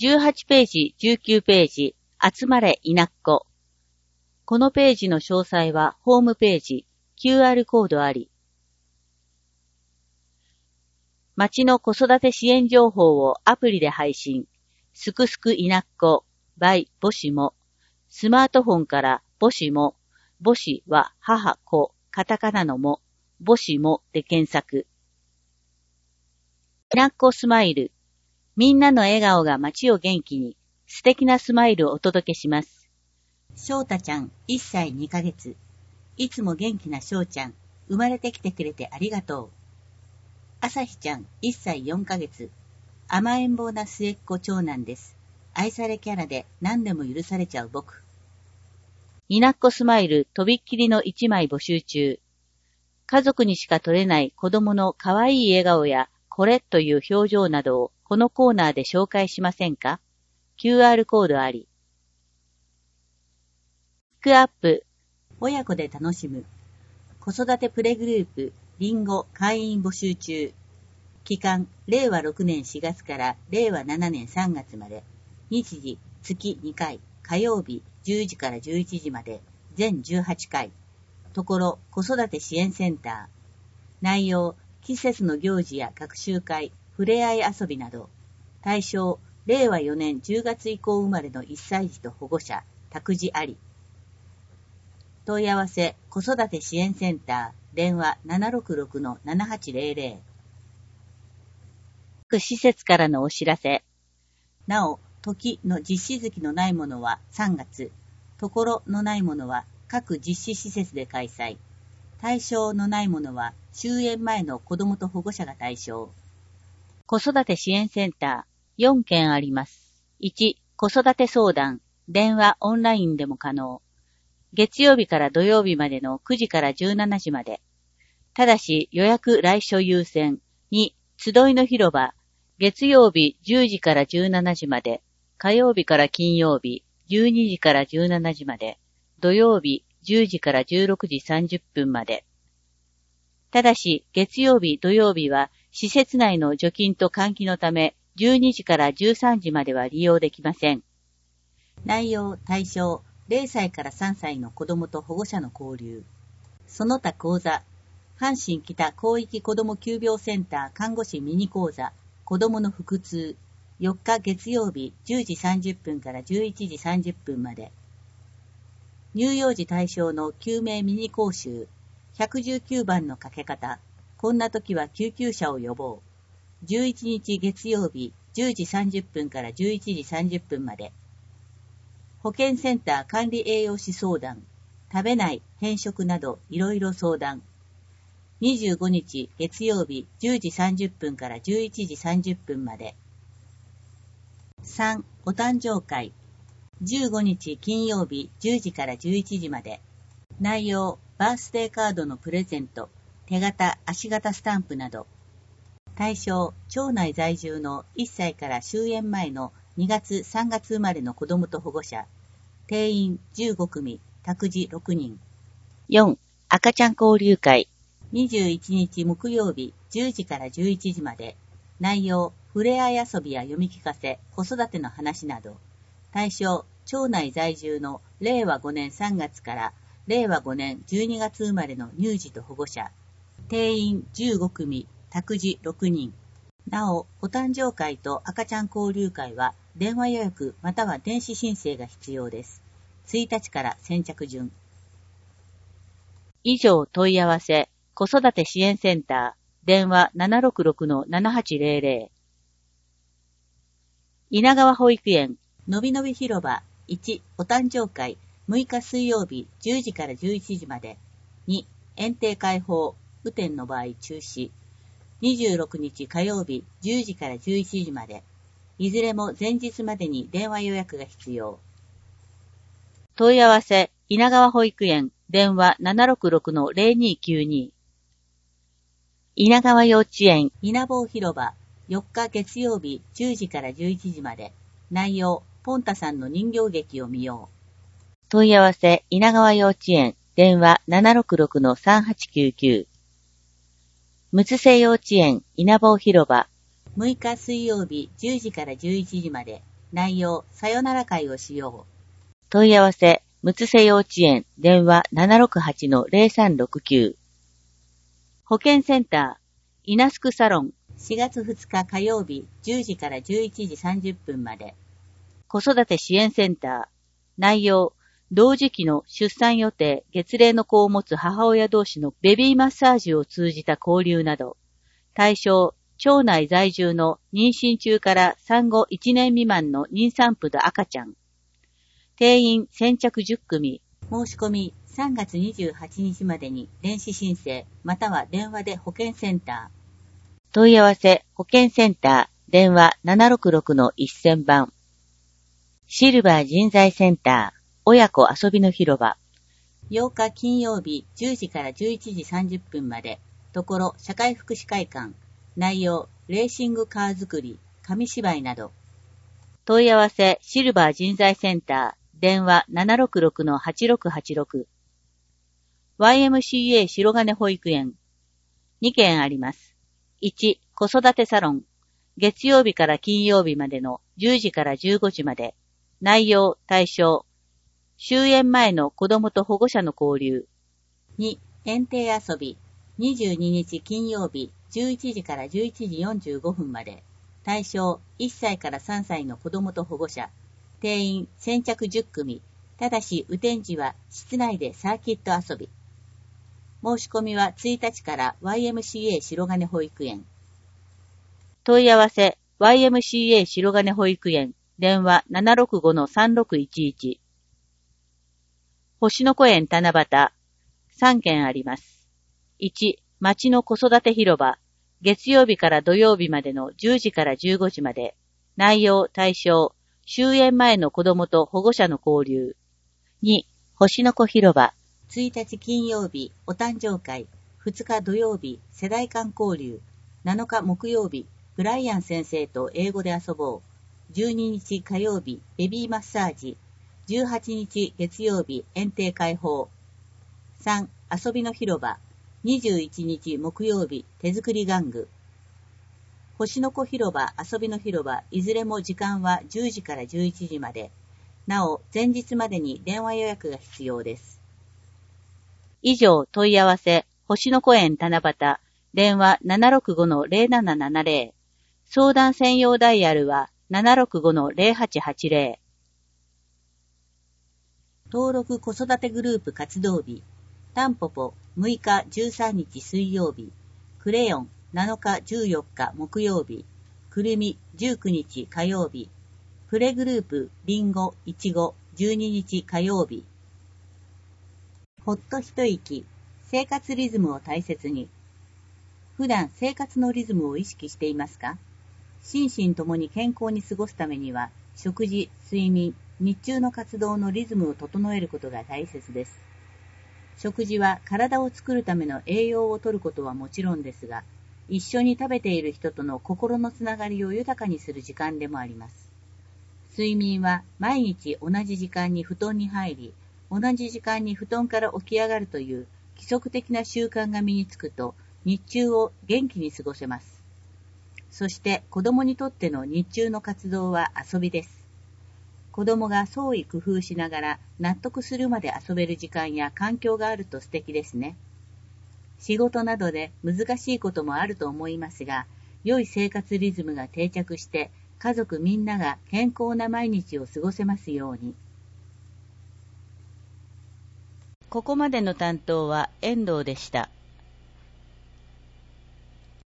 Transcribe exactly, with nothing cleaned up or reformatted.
じゅうはちページ、じゅうきゅうページ、集まれいなっこ。このページの詳細はホームページ、キューアール コードあり。町の子育て支援情報をアプリで配信。すくすくいなっこ by ぼしも。スマートフォンからぼしも。ぼしは母子、カタカナのも。ぼしもで検索。いなっこスマイル。みんなの笑顔が街を元気に。素敵なスマイルをお届けします。翔太ちゃんいっさいにかげつ。いつも元気な翔ちゃん。生まれてきてくれてありがとう。あさひちゃんいっさいよんかげつ。甘えん坊な末っ子長男です。愛されキャラで何でも許されちゃう僕。いなっこスマイルとびっきりのいちまい募集中。家族にしか撮れない子供の可愛い笑顔やこれという表情などをこのコーナーで紹介しませんか？ キューアール コードあり。ピックアップ。親子で楽しむ。子育てプレグループリンゴ会員募集中。期間、れいわろくねんしがつかられいわななねんさんがつまで。日時、月にかい、火曜日じゅうじからじゅういちじまで、全じゅうはちかい。ところ、子育て支援センター。内容、季節の行事や学習会、ふれあい遊びなど。対象、れいわよねんじゅうがつ以降生まれのいっさい児と保護者、託児あり。問い合わせ、子育て支援センター、電話 ななろくろくのななはちぜろぜろ。各施設からのお知らせ。なお、時の実施月のないものはさんがつ、ところのないものは各実施施設で開催。対象のないものは終園前の子どもと保護者が対象。子育て支援センター、よんけんあります。いち、子育て相談、電話、オンラインでも可能。月曜日から土曜日までのくじからじゅうしちじまで。ただし予約来所優先。に、集いの広場、月曜日じゅうじからじゅうしちじまで、火曜日から金曜日じゅうにじからじゅうしちじまで、土曜日じゅうじからじゅうろくじさんじゅっぷんまで。ただし月曜日土曜日は施設内の除菌と換気のためじゅうにじからじゅうさんじまでは利用できません。内容対象れいさいからさんさいの子どもと保護者の交流。その他講座、阪神北広域子ども急病センター看護師ミニ講座、子どもの腹痛、よっか月曜日じゅうじさんじゅっぷんからじゅういちじさんじゅっぷんまで。乳幼児対象の救命ミニ講習、ひゃくじゅうきゅうばんのかけ方、こんな時は救急車を呼ぼう。じゅういちにち月曜日じゅうじさんじゅっぷんからじゅういちじさんじゅっぷんまで。保健センター管理栄養士相談、食べない、偏食などいろいろ相談。にじゅうごにち月曜日じゅうじさんじゅっぷんからじゅういちじさんじゅっぷんまで。さん、お誕生会。じゅうごにち金曜日じゅうじからじゅういちじまで。内容、バースデーカードのプレゼント、手形、足形スタンプなど。対象、町内在住のいっさいから終園前のにがつさんがつ生まれの子どもと保護者。定員じゅうごくみ、託児ろくにん。よん、赤ちゃん交流会。にじゅういちにち木曜日じゅうじからじゅういちじまで。内容、ふれあい遊びや読み聞かせ、子育ての話など。対象、町内在住のれいわごねんさんがつかられいわごねんじゅうにがつ生まれの乳児と保護者。定員じゅうごくみ、託児ろくにん。なお、お誕生会と赤ちゃん交流会は電話予約または電子申請が必要です。いちにちから先着順。以上問い合わせ、子育て支援センター、電話 ななろくろくのななはちぜろぜろ。稲川保育園、のびのび広場、いち、お誕生会、むいか水曜日じゅうじからじゅういちじまで。に、園庭開放、雨天の場合中止。にじゅうろくにち火曜日じゅうじからじゅういちじまで。いずれも前日までに電話予約が必要。問い合わせ、稲川保育園、電話 ななろくろくのぜろにきゅうに。稲川幼稚園、稲坊広場、よっか月曜日じゅうじからじゅういちじまで。内容、ポンタさんの人形劇を見よう。問い合わせ、稲川幼稚園、電話 ななろくろくのさんはちきゅうきゅう。むつせ幼稚園、稲坊広場、むいか水曜日じゅうじからじゅういちじまで。 内容、さよなら会をしよう。 問い合わせ、むつせ幼稚園、電話 ななろくはちのゼロさんろくきゅう。保健センター、イナスクサロン。 しがつふつか火曜日、じゅうじからじゅういちじさんじゅっぷんまで。 子育て支援センター。内容、同時期の出産予定、月齢の子を持つ母親同士のベビーマッサージを通じた交流など。対象、町内在住の妊娠中から産後いちねん未満の妊産婦と赤ちゃん。定員先着じゅっくみ。 申し込みさんがつにじゅうはちにちまでに電子申請または電話で保健センター。 問い合わせ保健センター電話 ななろくろくのせん 番。シルバー人材センター親子遊びの広場。 ようか金曜日じゅうじからじゅういちじさんじゅっぷんまで。ところ社会福祉会館。内容レーシングカー作り紙芝居など。 問い合わせシルバー人材センター電話 ななろくろくのはちろくはちろく。ワイエムシーエー 白金保育園。にけんあります。いち、子育てサロン。月曜日から金曜日までのじゅうじからじゅうごじまで。内容、対象。終園前の子供と保護者の交流。 に、園庭遊び。にじゅうににち金曜日じゅういちじからじゅういちじよんじゅうごふんまで。対象、いっさいからさんさいの子供と保護者。定員先着じゅっくみ。ただし、雨天時は室内でサーキット遊び。申し込みはついたちから ワイエムシーエー 白金保育園。 問い合わせ ワイエムシーエー 白金保育園電話 ななろくごのさんろくいちいち。星の子園七夕さんけんあります。いち、町の子育て広場。月曜日から土曜日までのじゅうじからじゅうごじまで。内容、対象。終園前の子供と保護者の交流。に、星の子広場。 ついたち金曜日、お誕生会。ふつか土曜日、世代間交流。なのか木曜日、ブライアン先生と英語で遊ぼう。じゅうににち火曜日、ベビーマッサージ。じゅうはちにち月曜日、園庭開放。さん、遊びの広場。にじゅういちにち木曜日、手作り玩具。星の子広場、遊びの広場、いずれも時間はじゅうじからじゅういちじまで。なお、前日までに電話予約が必要です。 以上、問い合わせ、星の子園七夕、電話 ななろくごのゼロななななゼロ。相談専用ダイヤルは ななろくごのゼロはちはちゼロ。登録子育てグループ活動日。タンポポむいかじゅうさんにち水曜日。クレヨンなのかじゅうよっか木曜日。くるみじゅうくにち火曜日。プレグループリンゴいちごじゅうににち火曜日。ほっと一息。生活リズムを大切に。普段生活のリズムを意識していますか？心身ともに健康に過ごすためには、食事、睡眠、日中の活動のリズムを整えることが大切です。食事は体を作るための栄養を摂ることはもちろんですが、一緒に食べている人との心のつながりを豊かにする時間でもあります。睡眠は毎日同じ時間に布団に入り、同じ時間に布団から起き上がるという規則的な習慣が身につくと、日中を元気に過ごせます。そして子供にとっての日中の活動は遊びです。子供が創意工夫しながら納得するまで遊べる時間や環境があると素敵ですね。仕事などで難しいこともあると思いますが、良い生活リズムが定着して家族みんなが健康な毎日を過ごせますように。 ここまでの担当は遠藤でした。